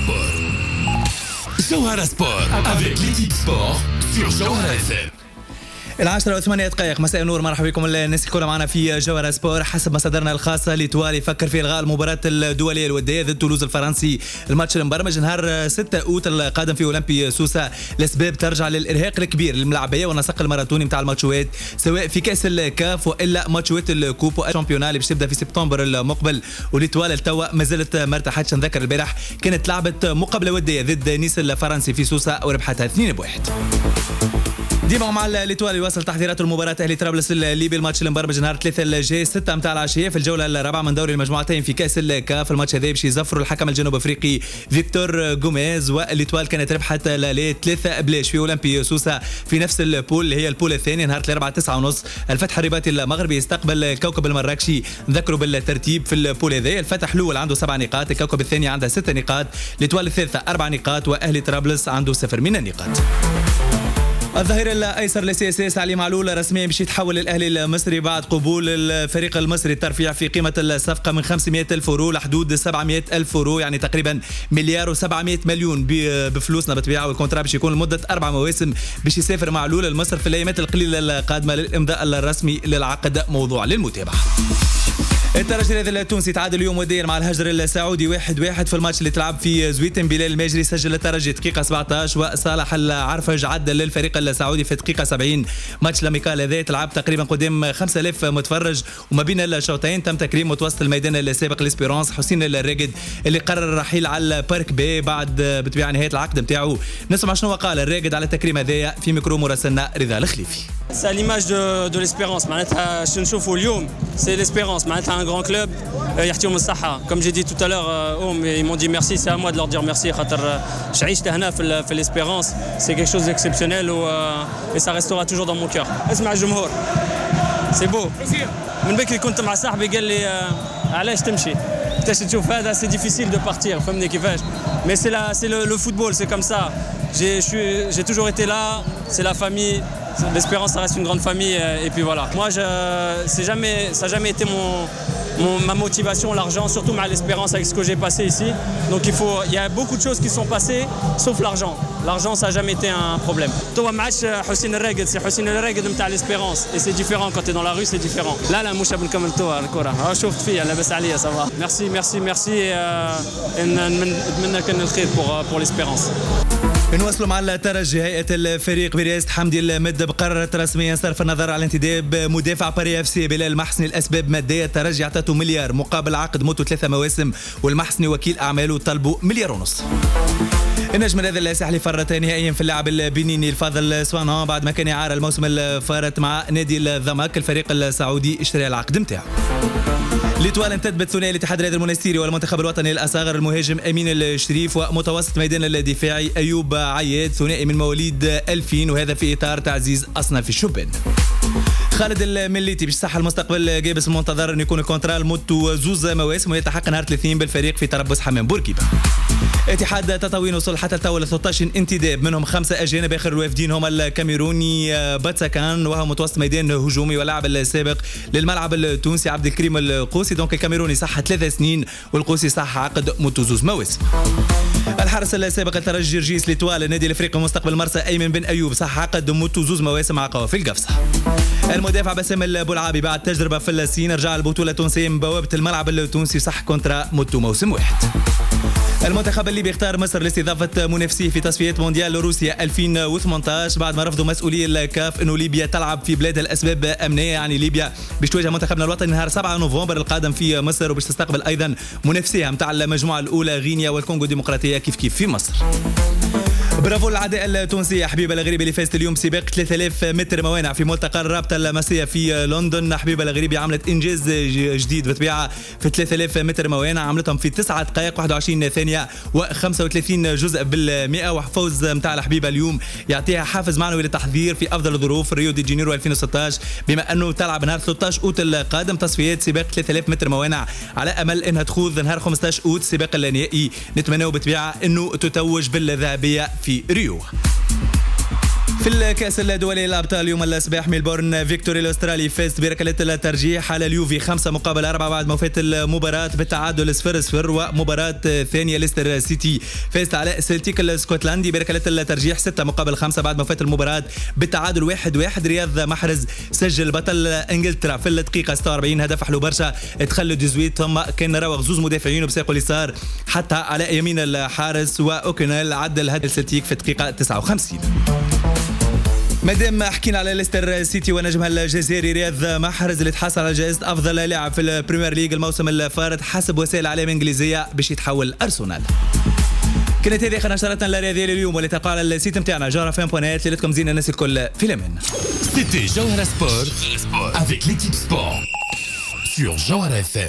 Sport. Jawhara Sport avec l'équipe sport sur Jawhara FM. 10:08 مساء النور، مرحبا بكم الناس الكل معنا في جوهرة سبور. حسب مصادرنا الخاصة ليتوال يفكر في إلغاء المباراة الدولية الودية ضد تولوز الفرنسي. الماتش المبرمج نهار 6 أوت القادم في أولمبي سوسة لأسباب ترجع للإرهاق الكبير للملاعبية والنسق الماراثوني نتاع الماتشوات سواء في كأس الكاف وإلا ماتشوات الكوب والشامبيونال اللي باش تبدا في سبتمبر المقبل. وليتوال التوا ما زالت ما ارتاحتش. نذكر البارح كانت لعبت مقابلة ودية ضد نيس الفرنسي في سوسة وربحتها 2-1. ديما مع الإيطوالي يواصل تحضيرات المباراة أهلي طرابلس الليبي. الماتش المبرمج نهار 3 الجاي 6 متاع العشية في الجولة الرابعة من دوري المجموعتين في كأس الكاف. الماتش هذا باش يزفروا الحكم الجنوب افريقي فيكتور غوميز. والإيطوال كانت ربحت لالي 3 في أولمبي سوسة في نفس البول اللي هي البول الثاني نهار 4:09. الفتح الرباطي المغربي يستقبل الكوكب المراكشي. نذكروا بالترتيب في البول هذا، الفتح الأول عنده 7 نقاط، الكوكب الثاني عنده 6 نقاط، الإيطوال الثالثة 4 نقاط، وأهلي طرابلس عنده 0 من النقاط. الظهير الايسر لسي اس اس علي معلول رسميا باش يتحول للاهلي المصري بعد قبول الفريق المصري الترفيع في قيمه الصفقه من 500,000 يورو لحدود 700,000 يورو، يعني تقريبا 1,700,000,000 بفلوسنا بالطبيعه. والكونترا باش يكون لمده 4 مواسم باش يسافر معلول لمصر في الايامات القليله القادمه للامضاء الرسمي للعقد، موضوع للمتابعه. الترجي التونسي تعادل اليوم وديا مع الهجر السعودي 1-1 في الماتش اللي تلعب في زويتن. بلال الماجري سجل الترجي دقيقة 17 وصالح العرفج عدل للفريق السعودي في دقيقة 70. ماتش لاميكال هذا تلعب تقريبا قدام 5000 متفرج، وما بين الشوطين تم تكريم متوسط الميدان السابق ليسبيرونس حسين الراقد اللي قرر الرحيل على البارك بي بعد بطبيعة نهاية العقد نتاعو. نسمع شنو قال الراقد على التكريم هذايا في ميكرو مراسلنا رضا الخليفي. C'est à l'image de l'espérance. معناتها شنو نشوفوا اليوم c'est l'espérance. معناتها un grand club يعطيهم الصحة. Comme j'ai dit tout à l'heure, ils m'ont dit merci, c'est à moi de leur dire merci. خاطر عشت هنا في l'espérance, c'est quelque chose d'exceptionnel et ça restera toujours dans mon cœur. اسمع الجمهور. C'est beau. من بكري كنت مع صاحبي قال لي علاش تمشي؟ تشوف هذا c'est difficile de partir. فهمني كيفاش؟ Mais c'est le football, c'est comme ça. J'ai toujours été là, c'est la famille. L'Espérance, ça reste une grande famille et puis voilà. Moi, ça n'a jamais été ma motivation, l'argent, surtout à l'Espérance avec ce que j'ai passé ici. Donc il y a beaucoup de choses qui sont passées, sauf l'argent. L'argent, ça n'a jamais été un problème. Toi, Hussein El-Raged, c'est Hussein El-Raged de l'Espérance. Et c'est différent, quand tu es dans la rue, c'est différent. Là, مش بنكمل toi, الكرة. شفت فيها لاباس عليا, ça va. Merci et نتمنى كان الخير pour l'Espérance. نواصلوا مع الترجي. هيئة الفريق برئاسة حمدي المدب قررت رسميا صرف النظر عن انتداب مدافع باري اف سي بلال المحسني لأسباب مادية. الترجي اعطته مليار مقابل عقد مدته 3 مواسم، والمحسني وكيل أعماله طلبوا 1.5 مليار. النجم هذا الساحلي فرط نهائيا في اللاعب البنيني الفاضل سوانان بعد ما كان يعار الموسم الفارط مع نادي الضمك. الفريق السعودي اشترى العقد نتاعو. ليتوال انتدبت ثنائي الاتحاد الرياضي المنستيري والمنتخب الوطني الأصغر المهاجم أمين الشريف ومتوسط ميدان الدفاعي أيوب عياد، ثنائي من مواليد 2000، وهذا في إطار تعزيز أصناف الشبان. خالد المليتي باش صح المستقبل جابس المنتظر انه يكون الكونترا لمدته 2 مواسم ويتحقق نهار 30 بالفريق في تربص حمام بورقيبه. اتحاد تطاوين وصل حتى التو 13 انتداب، منهم 5 أجانب. آخر الوافدين هما الكاميروني باتساكان وهو متوسط ميدان هجومي واللاعب السابق للملعب التونسي عبد الكريم القوسي. دونك الكاميروني صح 3 سنين والقوسي صح عقد مدته 2 مواسم. الحارس السابق الترجي جرجيس ليتوال النادي الافريقي مستقبل مرسى ايمن بن ايوب صح عقد مدته 2 مواسم مع قوافل القفصه. المدافع بسام البولعابي بعد تجربه في الصين رجع البطوله التونسيه من بوابه الملعب التونسي صح كونترا مدته موسم واحد. المنتخب الليبي اختار مصر لاستضافة منافسيه في تصفيات مونديال روسيا 2018 بعد ما رفضوا مسؤولي الكاف انه ليبيا تلعب في بلادها لاسباب امنيه. يعني ليبيا باش تواجه منتخبنا الوطني نهار 7 نوفمبر القادم في مصر، وباش تستقبل ايضا منافسيها نتاع المجموعه الاولى غينيا والكونغو الديمقراطيه كيف في مصر. برافو العداء التونسية حبيبة الغريبي اللي فازت اليوم سباق 3000 متر موانع في ملتقى الرابطة المسية في لندن. حبيبة الغريبي عملت إنجاز جديد بالطبيعة في 3000 متر موانع، عملتهم في 9 دقائق 21 ثانية و35 جزء بالمئة. وفوز متاع الحبيبة اليوم يعطيها حافز معنوي للتحضير في أفضل الظروف ريو دي جانيرو 2016 بما أنه تلعب نهار 13 أوت القادم تصفيات سباق 3000 متر موانع على أمل أنها تخوض نهار 15 أوت سباق النهائي. نتمنى بالطبيعة أنه تتوج بالذهبية في ريو. في الكأس الدولي الأبطال اليوم الصباح ميلبورن فيكتوري الأسترالي فاز بركلات الترجيح على اليوفي 5-4 بعد ما فات المباراة بالتعادل 0-0. ومباراة ثانية ليستر سيتي فاز على سلتيك الاسكتلندي بركلات الترجيح 6-5 بعد ما فات المباراة بالتعادل 1-1. رياض محرز سجل بطل انجلترا في الدقيقة 46 هدف حلو برشا دخل 18. ثم كان راوغ زوز مدافعين بساقه اليسار حتى على يمين الحارس واوكنال عدل هدف سلتيك في الدقيقة 59. مادام حكينا على ليستر سيتي ونجمها الجزائري رياض محرز اللي تحصل على جائزة أفضل لاعب في البريمير ليج الموسم الفارط حسب وسائل الإعلام الإنجليزية باش يتحول أرسنال. كانت هذه آخر نشرتنا الرياضية لليوم واللي تلقاها على السيت نتاعنا جوهرة.net. ليلتكم زينة الناس الكل في الأمان. C'était Jawhara Sport avec l'équipe sport sur Jawhara FM.